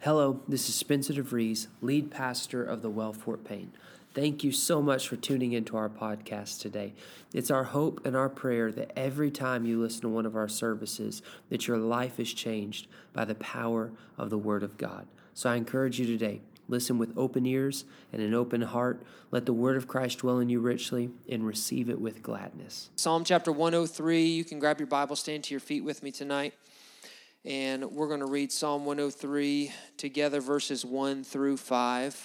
Hello, this is Spencer DeVries, lead pastor of the Well Fort Payne. Thank you so much for tuning into our podcast today. It's our hope and our prayer that every time you listen to one of our services, that your life is changed by the power of the Word of God. So I encourage you today, listen with open ears and an open heart. Let the Word of Christ dwell in you richly and receive it with gladness. Psalm chapter 103, you can grab your Bible, stand to your feet with me tonight. And we're going to read Psalm 103 together, verses 1 through 5.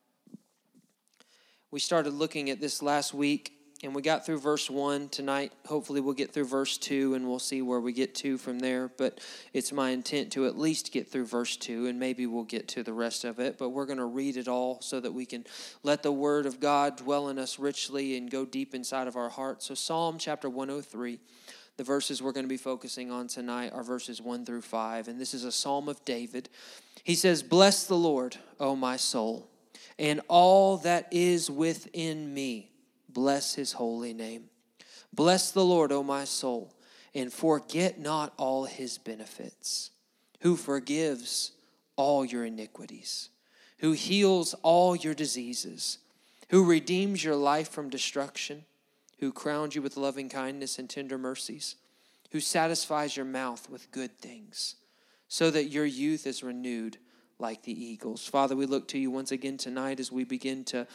We started looking at this last week, and we got through verse 1 tonight. Hopefully we'll get through verse 2, and we'll see where we get to from there. But it's my intent to at least get through verse 2, and maybe we'll get to the rest of it. But we're going to read it all so that we can let the Word of God dwell in us richly and go deep inside of our hearts. So Psalm chapter 103. The verses we're going to be focusing on tonight are verses 1 through 5, and this is a psalm of David. He says, "Bless the Lord, O my soul, and all that is within me. Bless his holy name. Bless the Lord, O my soul, and forget not all his benefits, who forgives all your iniquities, who heals all your diseases, who redeems your life from destruction, who crowns you with loving kindness and tender mercies, who satisfies your mouth with good things, so that your youth is renewed like the eagles." Father, we look to you once again tonight as we begin to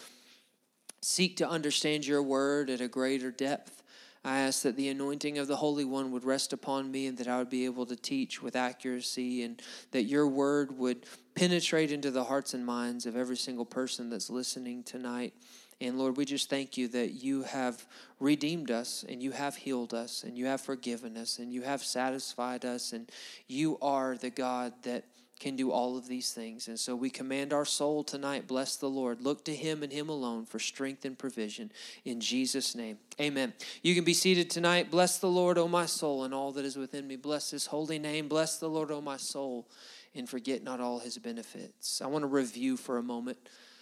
seek to understand your word at a greater depth. I ask that the anointing of the Holy One would rest upon me and that I would be able to teach with accuracy and that your word would penetrate into the hearts and minds of every single person that's listening tonight. And Lord, we just thank you that you have redeemed us and you have healed us and you have forgiven us and you have satisfied us and you are the God that can do all of these things. And so we command our soul tonight, bless the Lord. Look to him and him alone for strength and provision. In Jesus' name, amen. You can be seated tonight. Bless the Lord, O my soul, and all that is within me. Bless his holy name. Bless the Lord, O my soul, and forget not all his benefits. I want to review for a moment.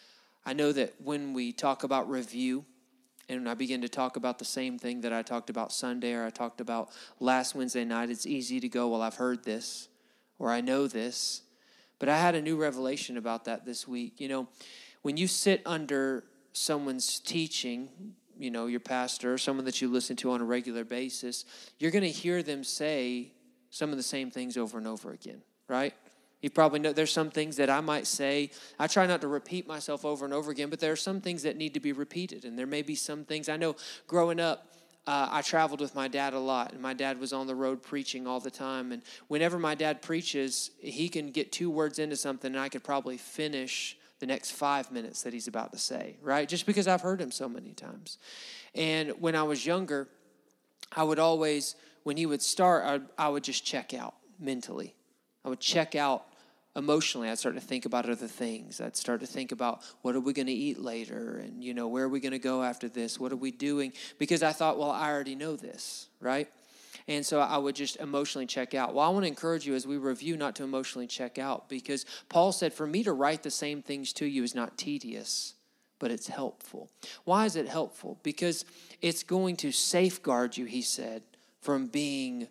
I know that when we talk about review, and I begin to talk about the same thing that I talked about Sunday or I talked about last Wednesday night, it's easy to go, well, I've heard this or I know this. But I had a new revelation about that this week. You know, when you sit under someone's teaching, you know, your pastor or someone that you listen to on a regular basis, you're going to hear them say some of the same things over and over again, right? You probably know there's some things that I might say. I try not to repeat myself over and over again, but there are some things that need to be repeated. And there may be some things. I know growing up, I traveled with my dad a lot, and my dad was on the road preaching all the time. And whenever my dad preaches, he can get 2 words into something, and I could probably finish the next 5 minutes that he's about to say, right? Just because I've heard him so many times. And when I was younger, I would always, when he would start, I would just check out mentally. I would check out emotionally. I'd start to think about other things. I'd start to think about what are we going to eat later and, you know, where are we going to go after this? What are we doing? Because I thought, well, I already know this, right? And so I would just emotionally check out. Well, I want to encourage you as we review not to emotionally check out because Paul said, for me to write the same things to you is not tedious, but it's helpful. Why is it helpful? Because it's going to safeguard you, he said, from being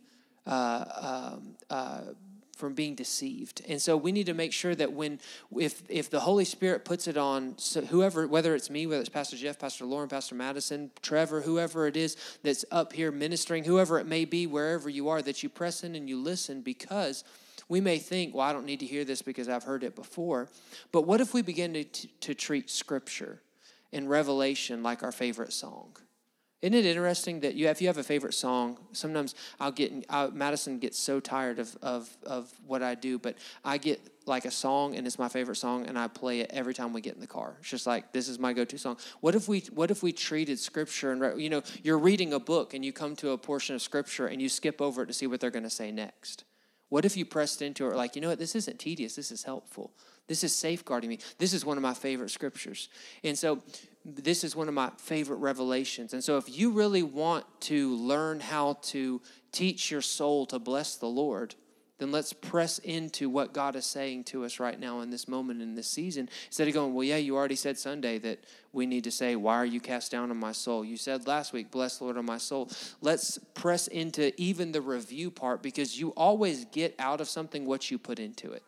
deceived. And so we need to make sure that if the Holy Spirit puts it on, so whoever, whether it's me, whether it's Pastor Jeff, Pastor Lauren, Pastor Madison, Trevor, whoever it is that's up here ministering, whoever it may be, wherever you are, that you press in and you listen, because we may think, well, I don't need to hear this because I've heard it before. But what if we begin to treat Scripture and Revelation like our favorite song? Isn't it interesting that if you have a favorite song, sometimes Madison gets so tired of what I do, but I get like a song and it's my favorite song and I play it every time we get in the car. It's just like, this is my go-to song. What if we treated Scripture and, you know, you're reading a book and you come to a portion of Scripture and you skip over it to see what they're going to say next? What if you pressed into it like, you know what, this isn't tedious, this is helpful. This is safeguarding me. This is one of my favorite scriptures. And so this is one of my favorite revelations. And so if you really want to learn how to teach your soul to bless the Lord, then let's press into what God is saying to us right now in this moment, in this season. Instead of going, well, yeah, you already said Sunday that we need to say, why are you cast down on my soul? You said last week, bless the Lord on my soul. Let's press into even the review part because you always get out of something what you put into it.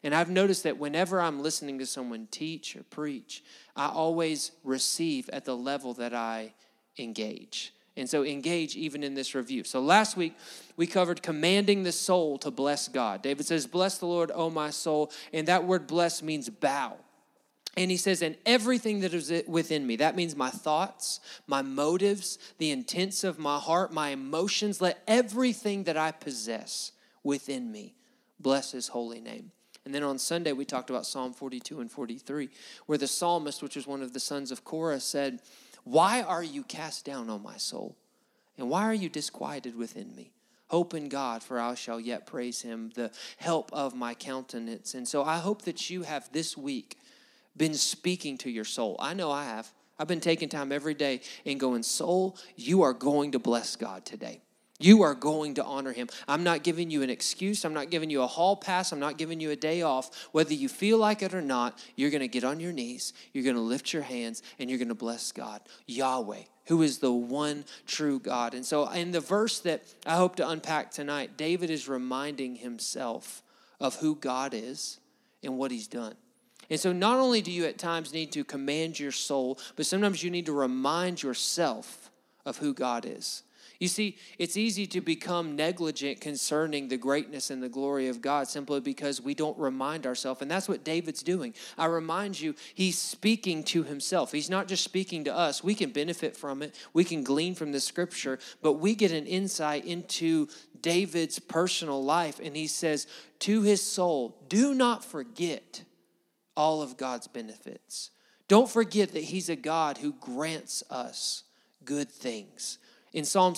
And I've noticed that whenever I'm listening to someone teach or preach, I always receive at the level that I engage. And so engage even in this review. So last week, we covered commanding the soul to bless God. David says, bless the Lord, O my soul. And that word bless means bow. And he says, and everything that is within me, that means my thoughts, my motives, the intents of my heart, my emotions, let everything that I possess within me bless his holy name. And then on Sunday, we talked about Psalm 42 and 43, where the psalmist, which was one of the sons of Korah, said, why are you cast down, O my soul? And why are you disquieted within me? Hope in God, for I shall yet praise him, the help of my countenance. And so I hope that you have this week been speaking to your soul. I know I have. I've been taking time every day and going, soul, you are going to bless God today. You are going to honor him. I'm not giving you an excuse. I'm not giving you a hall pass. I'm not giving you a day off. Whether you feel like it or not, you're going to get on your knees. You're going to lift your hands and you're going to bless God. Yahweh, who is the one true God. And so in the verse that I hope to unpack tonight, David is reminding himself of who God is and what he's done. And so not only do you at times need to command your soul, but sometimes you need to remind yourself of who God is. You see, it's easy to become negligent concerning the greatness and the glory of God simply because we don't remind ourselves. And that's what David's doing. I remind you, he's speaking to himself. He's not just speaking to us. We can benefit from it. We can glean from the scripture, but we get an insight into David's personal life. And he says to his soul, do not forget all of God's benefits. Don't forget that he's a God who grants us good things. In Psalm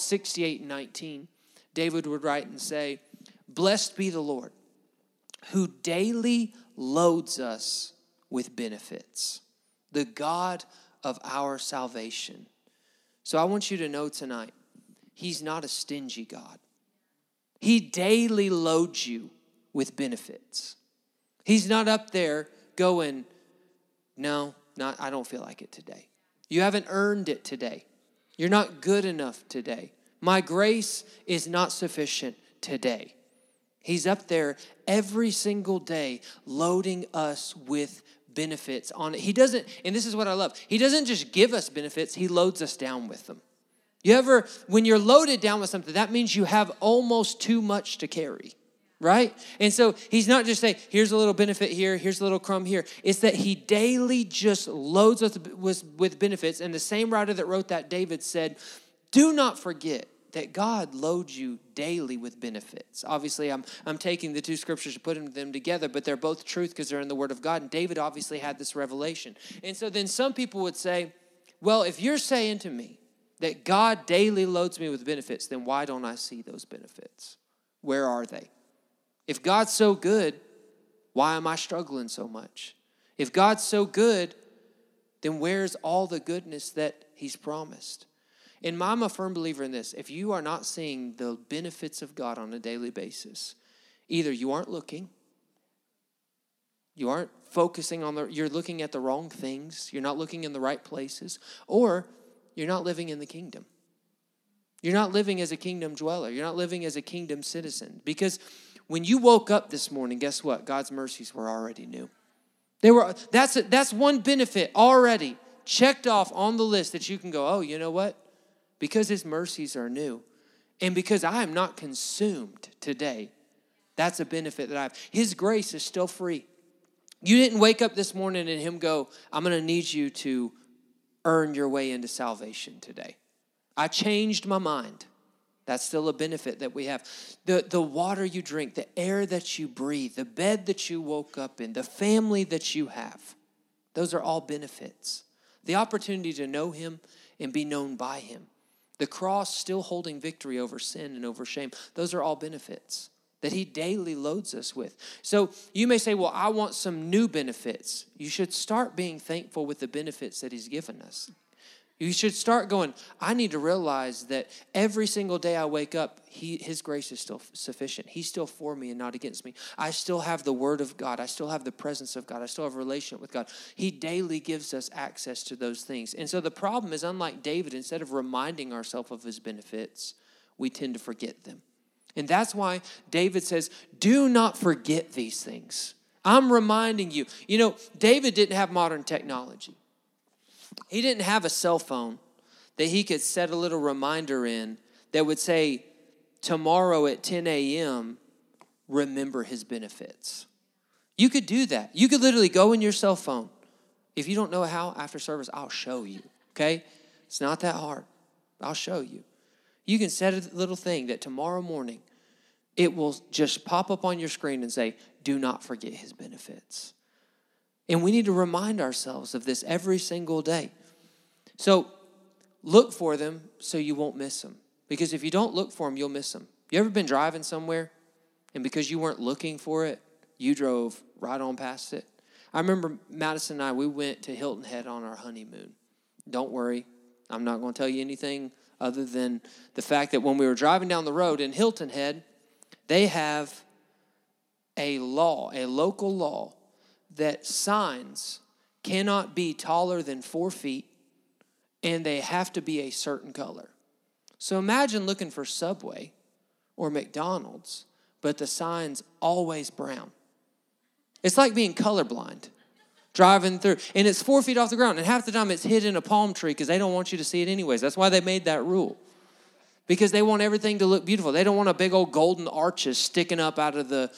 68:19, David would write and say, blessed be the Lord, who daily loads us with benefits, the God of our salvation. So I want you to know tonight, he's not a stingy God. He daily loads you with benefits. He's not up there going, no, I don't feel like it today. You haven't earned it today. You're not good enough today. My grace is not sufficient today. He's up there every single day loading us with benefits on it. He doesn't, and this is what I love, he doesn't just give us benefits, he loads us down with them. You ever, when you're loaded down with something, that means you have almost too much to carry. Right? And so he's not just saying, here's a little benefit here, here's a little crumb here. It's that he daily just loads us with benefits. And the same writer that wrote that, David, said, do not forget that God loads you daily with benefits. Obviously, I'm taking the two scriptures and putting them together, but they're both truth because they're in the Word of God. And David obviously had this revelation. And so then some people would say, well, if you're saying to me that God daily loads me with benefits, then why don't I see those benefits? Where are they? If God's so good, why am I struggling so much? If God's so good, then where's all the goodness that he's promised? And I'm a firm believer in this. If you are not seeing the benefits of God on a daily basis, either you aren't looking, you aren't focusing on you're looking at the wrong things, you're not looking in the right places, or you're not living in the kingdom. You're not living as a kingdom dweller. You're not living as a kingdom citizen. Because when you woke up this morning, guess what? God's mercies were already new. That's one benefit already checked off on the list that you can go, oh, you know what? Because his mercies are new. And because I am not consumed today, that's a benefit that I have. His grace is still free. You didn't wake up this morning and him go, I'm going to need you to earn your way into salvation today. I changed my mind. That's still a benefit that we have. The water you drink, the air that you breathe, the bed that you woke up in, the family that you have, those are all benefits. The opportunity to know him and be known by him. The cross still holding victory over sin and over shame. Those are all benefits that he daily loads us with. So you may say, well, I want some new benefits. You should start being thankful with the benefits that he's given us. You should start going, I need to realize that every single day I wake up, his grace is still sufficient. He's still for me and not against me. I still have the word of God. I still have the presence of God. I still have a relationship with God. He daily gives us access to those things. And so the problem is, unlike David, instead of reminding ourselves of his benefits, we tend to forget them. And that's why David says, do not forget these things. I'm reminding you. You know, David didn't have modern technology. He didn't have a cell phone that he could set a little reminder in that would say, tomorrow at 10 a.m., remember his benefits. You could do that. You could literally go in your cell phone. If you don't know how, after service, I'll show you, okay? It's not that hard. I'll show you. You can set a little thing that tomorrow morning, it will just pop up on your screen and say, do not forget his benefits. And we need to remind ourselves of this every single day. So look for them so you won't miss them. Because if you don't look for them, you'll miss them. You ever been driving somewhere, and because you weren't looking for it, you drove right on past it? I remember Madison and I, we went to Hilton Head on our honeymoon. Don't worry, I'm not going to tell you anything other than the fact that when we were driving down the road in Hilton Head, they have a law, a local law, that signs cannot be taller than 4 feet and they have to be a certain color. So imagine looking for Subway or McDonald's, but the sign's always brown. It's like being colorblind, driving through, and it's 4 feet off the ground, and half the time it's hid in a palm tree because they don't want you to see it anyways. That's why they made that rule, because they want everything to look beautiful. They don't want a big old golden arches sticking up out of the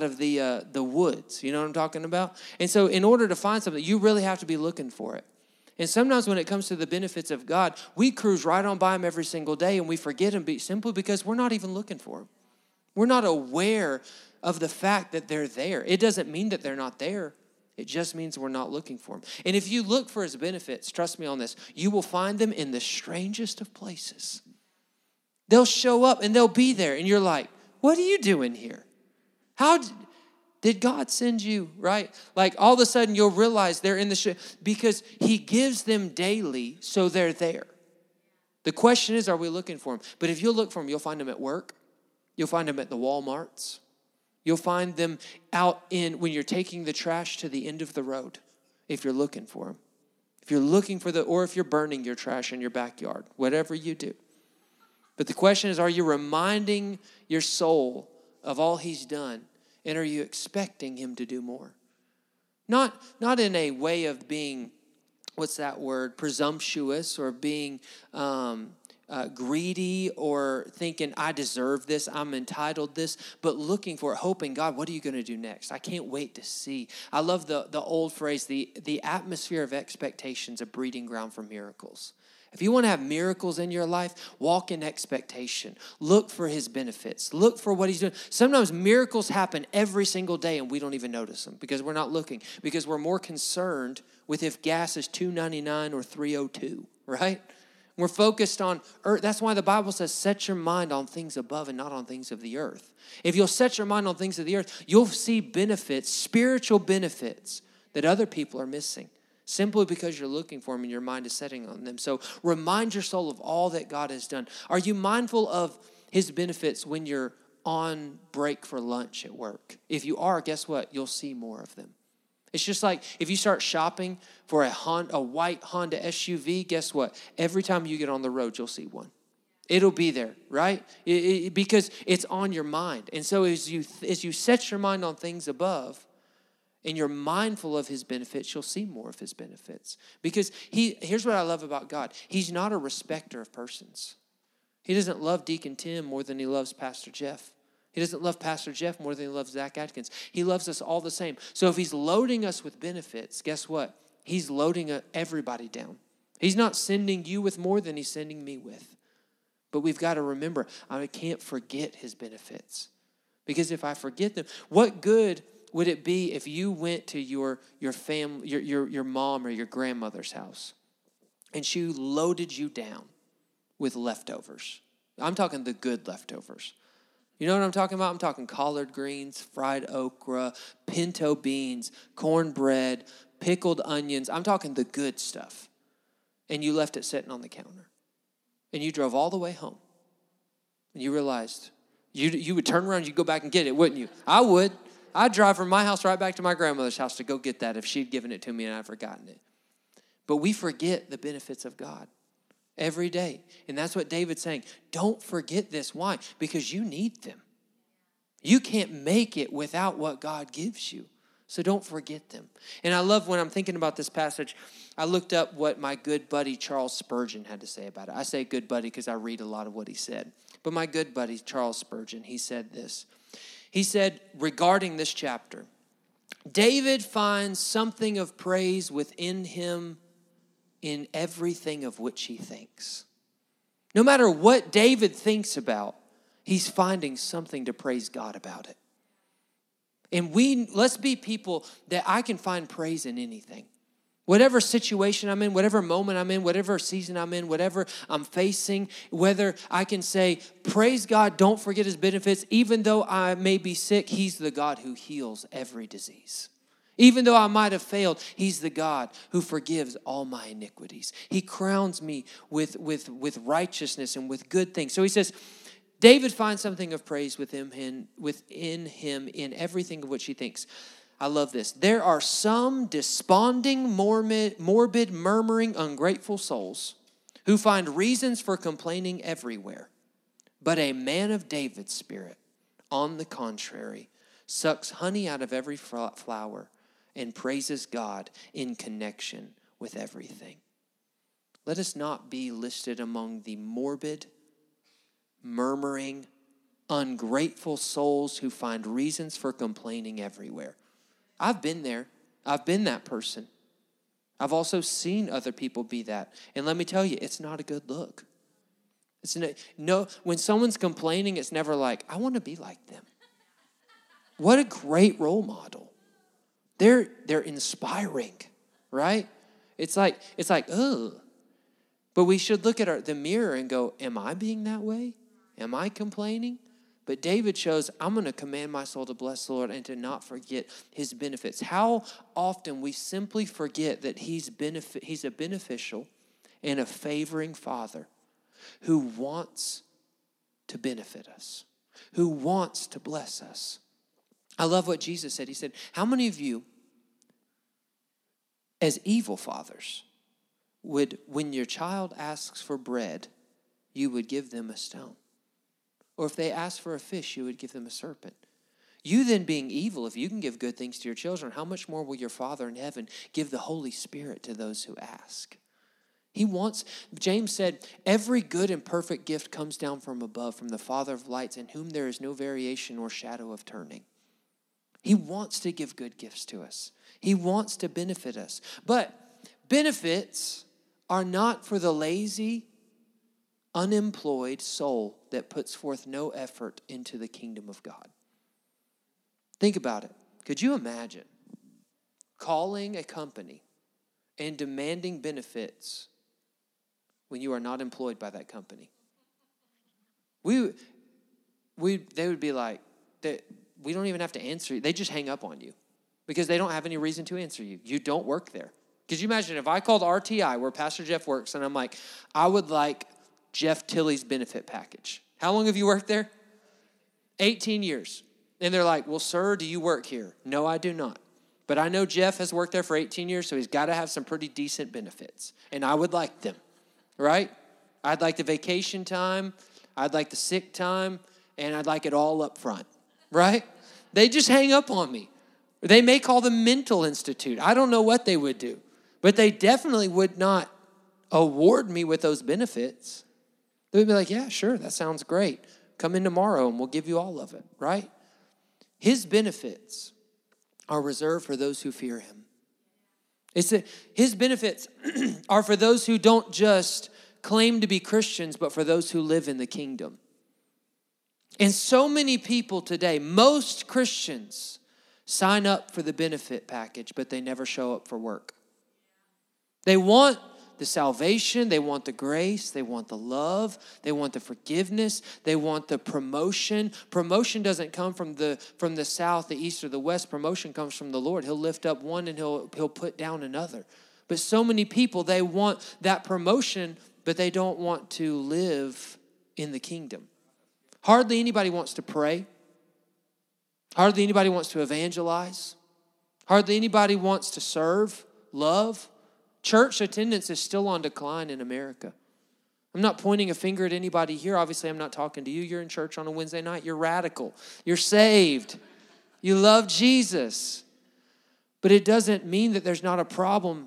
woods. You know what I'm talking about? And so in order to find something, you really have to be looking for it. And sometimes when it comes to the benefits of God, we cruise right on by them every single day, and we forget them simply because we're not even looking for them. We're not aware of the fact that they're there. It doesn't mean that they're not there. It just means we're not looking for them. And if you look for his benefits, trust me on this, you will find them in the strangest of places. They'll show up and they'll be there, and you're like, what are you doing here? How did God send you, right? Like all of a sudden you'll realize they're in the because he gives them daily, so they're there. The question is, are we looking for them? But if you'll look for them, you'll find them at work. You'll find them at the Walmarts. You'll find them out when you're taking the trash to the end of the road, if you're looking for them. If you're looking for or if you're burning your trash in your backyard, whatever you do. But the question is, are you reminding your soul of all he's done? And are you expecting him to do more? Not in a way of being, what's that word, presumptuous, or being greedy, or thinking, I deserve this, I'm entitled this, but looking for it, hoping, God, what are you going to do next? I can't wait to see. I love the old phrase, the atmosphere of expectation is a breeding ground for miracles. If you want to have miracles in your life, walk in expectation. Look for his benefits. Look for what he's doing. Sometimes miracles happen every single day and we don't even notice them because we're not looking, because we're more concerned with if gas is $2.99 or $3.02, right? We're focused on earth. That's why the Bible says, set your mind on things above and not on things of the earth. If you'll set your mind on things of the earth, you'll see benefits, spiritual benefits that other people are missing, simply because you're looking for them and your mind is setting on them. So remind your soul of all that God has done. Are you mindful of his benefits when you're on break for lunch at work? If you are, guess what? You'll see more of them. It's just like if you start shopping for a white Honda SUV, guess what? Every time you get on the road, you'll see one. It'll be there, right? Because it's on your mind. And so as you set your mind on things above, and you're mindful of his benefits, you'll see more of his benefits. Because here's what I love about God. He's not a respecter of persons. He doesn't love Deacon Tim more than he loves Pastor Jeff. He doesn't love Pastor Jeff more than he loves Zach Atkins. He loves us all the same. So if he's loading us with benefits, guess what? He's loading everybody down. He's not sending you with more than he's sending me with. But we've got to remember, I can't forget his benefits. Because if I forget them, what good would it be if you went to your family, your mom or your grandmother's house, and she loaded you down with leftovers? I'm talking the good leftovers. You know what I'm talking about? I'm talking collard greens, fried okra, pinto beans, cornbread, pickled onions. I'm talking the good stuff. And you left it sitting on the counter. And you drove all the way home. And you realized you would turn around, you'd go back and get it, wouldn't you? I would. I'd drive from my house right back to my grandmother's house to go get that if she'd given it to me and I'd forgotten it. But we forget the benefits of God every day. And that's what David's saying. Don't forget this. Why? Because you need them. You can't make it without what God gives you. So don't forget them. And I love when I'm thinking about this passage, I looked up what my good buddy Charles Spurgeon had to say about it. I say good buddy because I read a lot of what he said. But my good buddy Charles Spurgeon, he said this. He said regarding this chapter, David finds something of praise within him in everything of which he thinks. No matter what David thinks about, he's finding something to praise God about it. And let's be people that I can find praise in anything. Whatever situation I'm in, whatever moment I'm in, whatever season I'm in, whatever I'm facing, whether I can say, praise God, don't forget his benefits. Even though I may be sick, he's the God who heals every disease. Even though I might have failed, he's the God who forgives all my iniquities. He crowns me with righteousness and with good things. So he says, David finds something of praise within him in everything of which he thinks. I love this. There are some desponding, morbid, murmuring, ungrateful souls who find reasons for complaining everywhere. But a man of David's spirit, on the contrary, sucks honey out of every flower and praises God in connection with everything. Let us not be listed among the morbid, murmuring, ungrateful souls who find reasons for complaining everywhere. I've been there. I've been that person. I've also seen other people be that. And let me tell you, it's not a good look. When someone's complaining, it's never like, I want to be like them. What a great role model. They're inspiring, right? It's like, ugh. But we should look at the mirror and go, am I being that way? Am I complaining? But David shows, I'm going to command my soul to bless the Lord and to not forget his benefits. How often we simply forget that he's a beneficial and a favoring Father who wants to benefit us, who wants to bless us. I love what Jesus said. He said, how many of you, as evil fathers, would, when your child asks for bread, you would give them a stone? Or if they ask for a fish, you would give them a serpent. You then being evil, if you can give good things to your children, how much more will your Father in heaven give the Holy Spirit to those who ask? James said, every good and perfect gift comes down from above, from the Father of lights, in whom there is no variation or shadow of turning. He wants to give good gifts to us. He wants to benefit us. But benefits are not for the lazy, unemployed soul that puts forth no effort into the kingdom of God. Think about it. Could you imagine calling a company and demanding benefits when you are not employed by that company? They would be like, we don't even have to answer you. They just hang up on you because they don't have any reason to answer you. You don't work there. Could you imagine if I called RTI, where Pastor Jeff works, and I'm like, I would like Jeff Tilley's benefit package. How long have you worked there? 18 years. And they're like, well, sir, do you work here? No, I do not. But I know Jeff has worked there for 18 years, so he's got to have some pretty decent benefits. And I would like them, right? I'd like the vacation time. I'd like the sick time. And I'd like it all up front, right? They just hang up on me. They may call the mental institute. I don't know what they would do. But they definitely would not award me with those benefits. They would be like, yeah, sure, that sounds great. Come in tomorrow and we'll give you all of it, right? His benefits are reserved for those who fear him. His benefits are for those who don't just claim to be Christians, but for those who live in the kingdom. And so many people today, most Christians, sign up for the benefit package, but they never show up for work. They want the salvation, they want the grace, they want the love, they want the forgiveness, they want the promotion. Promotion doesn't come from the south, the east, or the west. Promotion comes from the Lord. He'll lift up one and he'll put down another. But so many people, they want that promotion, but they don't want to live in the kingdom. Hardly anybody wants to pray. Hardly anybody wants to evangelize. Hardly anybody wants to serve, love. Church attendance is still on decline in America. I'm not pointing a finger at anybody here. Obviously, I'm not talking to you. You're in church on a Wednesday night. You're radical. You're saved. You love Jesus. But it doesn't mean that there's not a problem,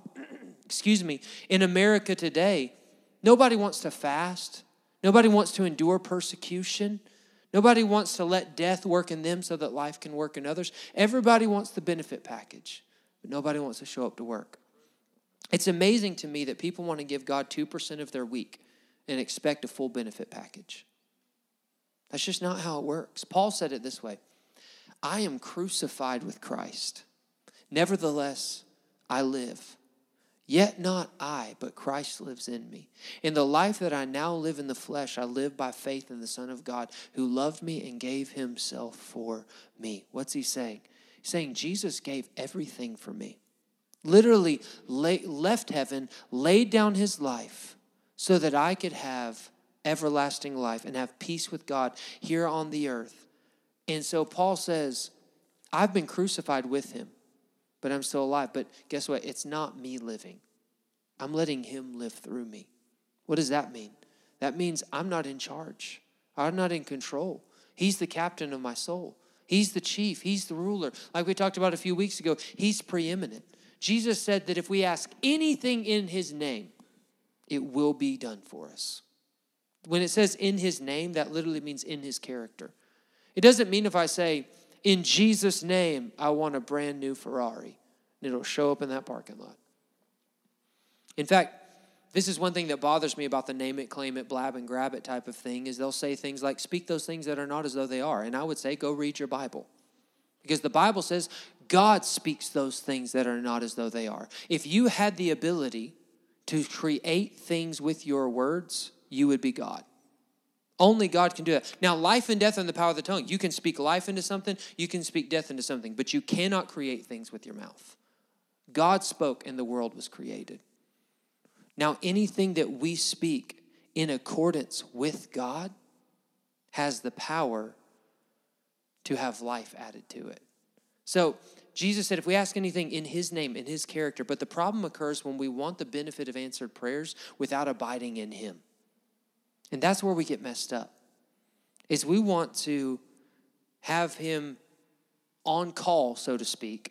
in America today. Nobody wants to fast. Nobody wants to endure persecution. Nobody wants to let death work in them so that life can work in others. Everybody wants the benefit package, but nobody wants to show up to work. It's amazing to me that people want to give God 2% of their week and expect a full benefit package. That's just not how it works. Paul said it this way: I am crucified with Christ. Nevertheless, I live. Yet not I, but Christ lives in me. In the life that I now live in the flesh, I live by faith in the Son of God who loved me and gave himself for me. What's he saying? He's saying Jesus gave everything for me. Literally left heaven, laid down his life so that I could have everlasting life and have peace with God here on the earth. And so Paul says, I've been crucified with him, but I'm still alive. But guess what? It's not me living. I'm letting him live through me. What does that mean? That means I'm not in charge. I'm not in control. He's the captain of my soul. He's the chief. He's the ruler. Like we talked about a few weeks ago, he's preeminent. Jesus said that if we ask anything in his name, it will be done for us. When it says in his name, that literally means in his character. It doesn't mean if I say, in Jesus' name, I want a brand new Ferrari, and it'll show up in that parking lot. In fact, this is one thing that bothers me about the name it, claim it, blab and grab it type of thing, is they'll say things like, speak those things that are not as though they are. And I would say, go read your Bible. Because the Bible says God speaks those things that are not as though they are. If you had the ability to create things with your words, you would be God. Only God can do that. Now, life and death are in the power of the tongue. You can speak life into something. You can speak death into something. But you cannot create things with your mouth. God spoke and the world was created. Now, anything that we speak in accordance with God has the power to have life added to it. So Jesus said, if we ask anything in his name, in his character, but the problem occurs when we want the benefit of answered prayers without abiding in him. And that's where we get messed up, is we want to have him on call, so to speak,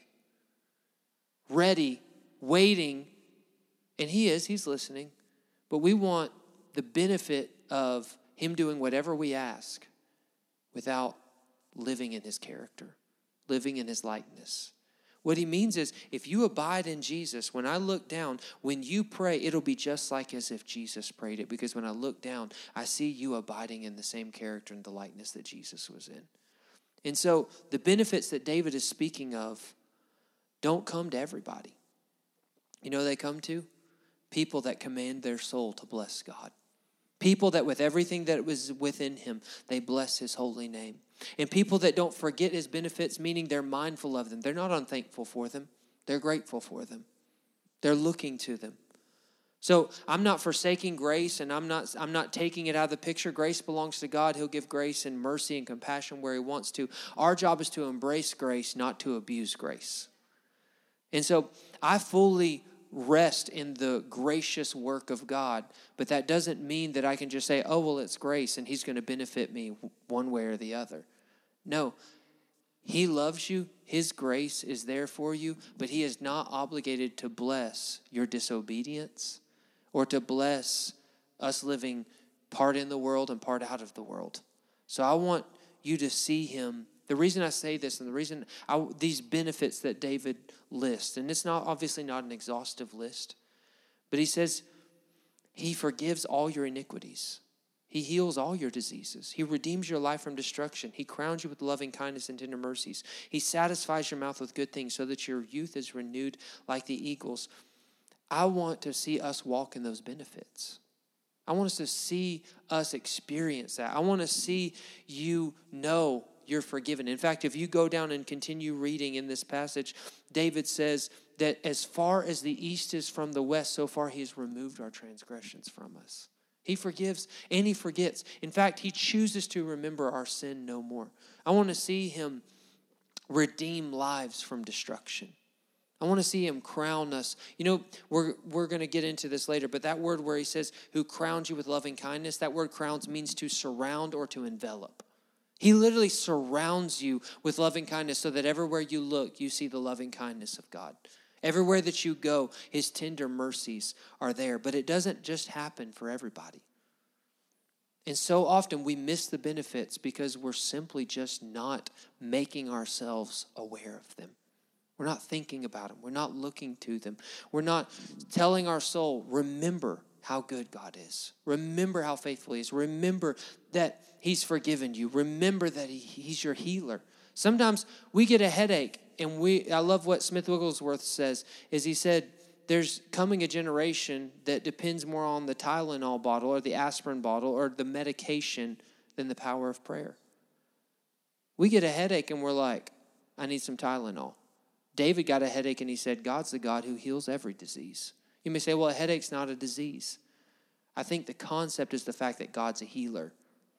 ready, waiting, and he's listening, but we want the benefit of him doing whatever we ask without living in his character, living in his likeness. What he means is, if you abide in Jesus, when I look down, when you pray, it'll be just like as if Jesus prayed it. Because when I look down, I see you abiding in the same character and the likeness that Jesus was in. And so the benefits that David is speaking of don't come to everybody. You know who they come to? People that command their soul to bless God. People that with everything that was within him, they bless his holy name. And people that don't forget his benefits, meaning they're mindful of them. They're not unthankful for them. They're grateful for them. They're looking to them. So I'm not forsaking grace, and I'm not taking it out of the picture. Grace belongs to God. He'll give grace and mercy and compassion where he wants to. Our job is to embrace grace, not to abuse grace. And so I fully rest in the gracious work of God, but that doesn't mean that I can just say, oh, well, it's grace and he's going to benefit me one way or the other. No, he loves you. His grace is there for you, but he is not obligated to bless your disobedience or to bless us living part in the world and part out of the world. So I want you to see him. The reason I say this and the reason these benefits that David lists, and it's not obviously not an exhaustive list, but he says he forgives all your iniquities. He heals all your diseases. He redeems your life from destruction. He crowns you with loving kindness and tender mercies. He satisfies your mouth with good things so that your youth is renewed like the eagles. I want to see us walk in those benefits. I want us to see us experience that. I want to see you know you're forgiven. In fact, if you go down and continue reading in this passage, David says that as far as the east is from the west, so far he has removed our transgressions from us. He forgives and he forgets. In fact, he chooses to remember our sin no more. I want to see him redeem lives from destruction. I want to see him crown us. You know, we're going to get into this later, but that word where he says, who crowns you with loving kindness, that word crowns means to surround or to envelop. He literally surrounds you with loving kindness so that everywhere you look, you see the loving kindness of God. Everywhere that you go, his tender mercies are there. But it doesn't just happen for everybody. And so often we miss the benefits because we're simply just not making ourselves aware of them. We're not thinking about them. We're not looking to them. We're not telling our soul, remember how good God is. Remember how faithful he is. Remember that he's forgiven you. Remember that he's your healer. Sometimes we get a headache, and I love what Smith Wigglesworth says, is he said, there's coming a generation that depends more on the Tylenol bottle or the aspirin bottle or the medication than the power of prayer. We get a headache and we're like, I need some Tylenol. David got a headache and he said, God's the God who heals every disease. You may say, well, a headache's not a disease. I think the concept is the fact that God's a healer.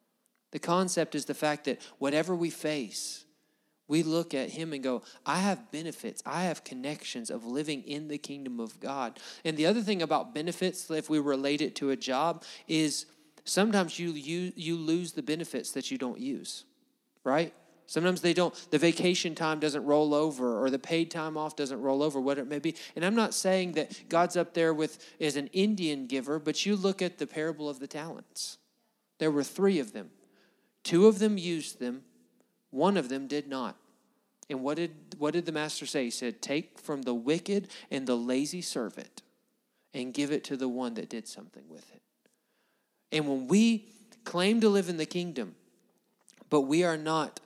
The concept is the fact that whatever we face, we look at him and go, I have benefits. I have connections of living in the kingdom of God. And the other thing about benefits, if we relate it to a job, is sometimes you lose the benefits that you don't use, right? Sometimes they don't. The vacation time doesn't roll over, or the paid time off doesn't roll over, whatever it may be. And I'm not saying that God's up there as an Indian giver, but you look at the parable of the talents. There were 3 of them. 2 of them used them. 1 of them did not. And what did the master say? He said, take from the wicked and the lazy servant and give it to the one that did something with it. And when we claim to live in the kingdom, but we are not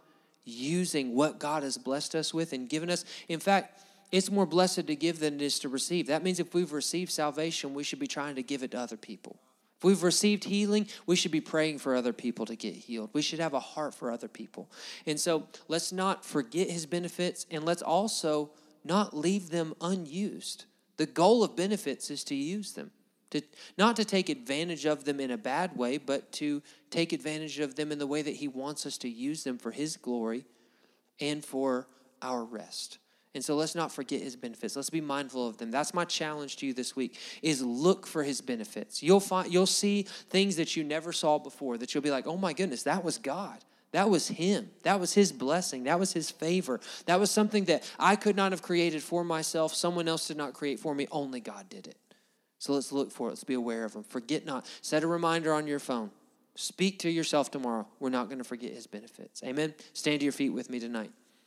using what God has blessed us with and given us. In fact, it's more blessed to give than it is to receive. That means if we've received salvation, we should be trying to give it to other people. If we've received healing, we should be praying for other people to get healed. We should have a heart for other people. And so let's not forget his benefits, and let's also not leave them unused. The goal of benefits is to use them. Not to take advantage of them in a bad way, but to take advantage of them in the way that he wants us to use them for his glory and for our rest. And so let's not forget his benefits. Let's be mindful of them. That's my challenge to you this week, is look for his benefits. You'll see things that you never saw before, that you'll be like, oh my goodness, that was God. That was him. That was his blessing. That was his favor. That was something that I could not have created for myself. Someone else did not create for me. Only God did it. So let's look for it. Let's be aware of them. Forget not. Set a reminder on your phone. Speak to yourself tomorrow. We're not going to forget his benefits. Amen? Stand to your feet with me tonight.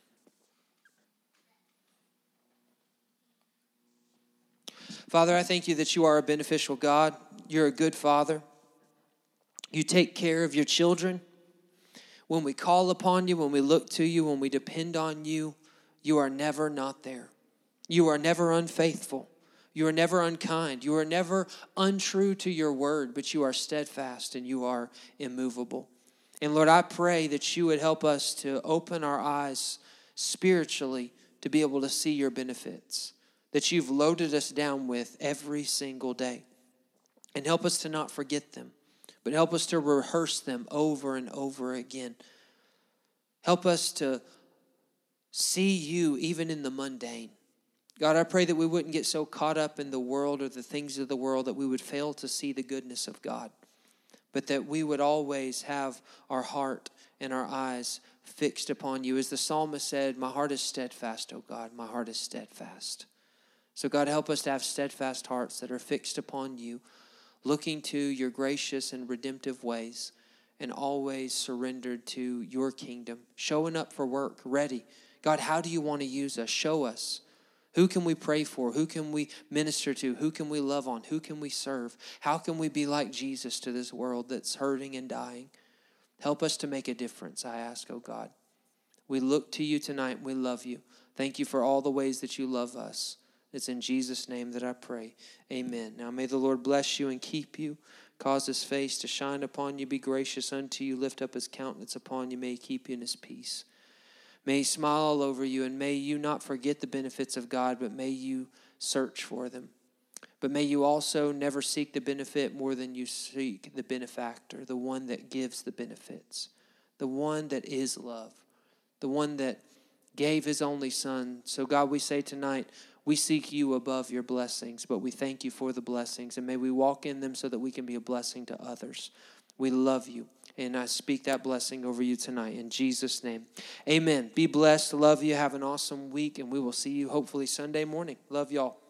Father, I thank you that you are a beneficial God. You're a good Father. You take care of your children. When we call upon you, when we look to you, when we depend on you, you are never not there. You are never unfaithful. You are never unkind. You are never untrue to your word, but you are steadfast and you are immovable. And Lord, I pray that you would help us to open our eyes spiritually to be able to see your benefits that you've loaded us down with every single day. And help us to not forget them, but help us to rehearse them over and over again. Help us to see you even in the mundane. God, I pray that we wouldn't get so caught up in the world or the things of the world that we would fail to see the goodness of God, but that we would always have our heart and our eyes fixed upon you. As the psalmist said, my heart is steadfast, O God, my heart is steadfast. So God, help us to have steadfast hearts that are fixed upon you, looking to your gracious and redemptive ways, and always surrendered to your kingdom, showing up for work, ready. God, how do you want to use us? Show us. Who can we pray for? Who can we minister to? Who can we love on? Who can we serve? How can we be like Jesus to this world that's hurting and dying? Help us to make a difference, I ask, oh God. We look to you tonight. We love you. Thank you for all the ways that you love us. It's in Jesus' name that I pray. Amen. Now may the Lord bless you and keep you, cause his face to shine upon you, be gracious unto you, lift up his countenance upon you, may he keep you in his peace. May he smile all over you, and may you not forget the benefits of God, but may you search for them. But may you also never seek the benefit more than you seek the benefactor, the one that gives the benefits, the one that is love, the one that gave his only son. So God, we say tonight, we seek you above your blessings, but we thank you for the blessings, and may we walk in them so that we can be a blessing to others. We love you. And I speak that blessing over you tonight in Jesus' name. Amen. Be blessed. Love you. Have an awesome week. And we will see you hopefully Sunday morning. Love y'all.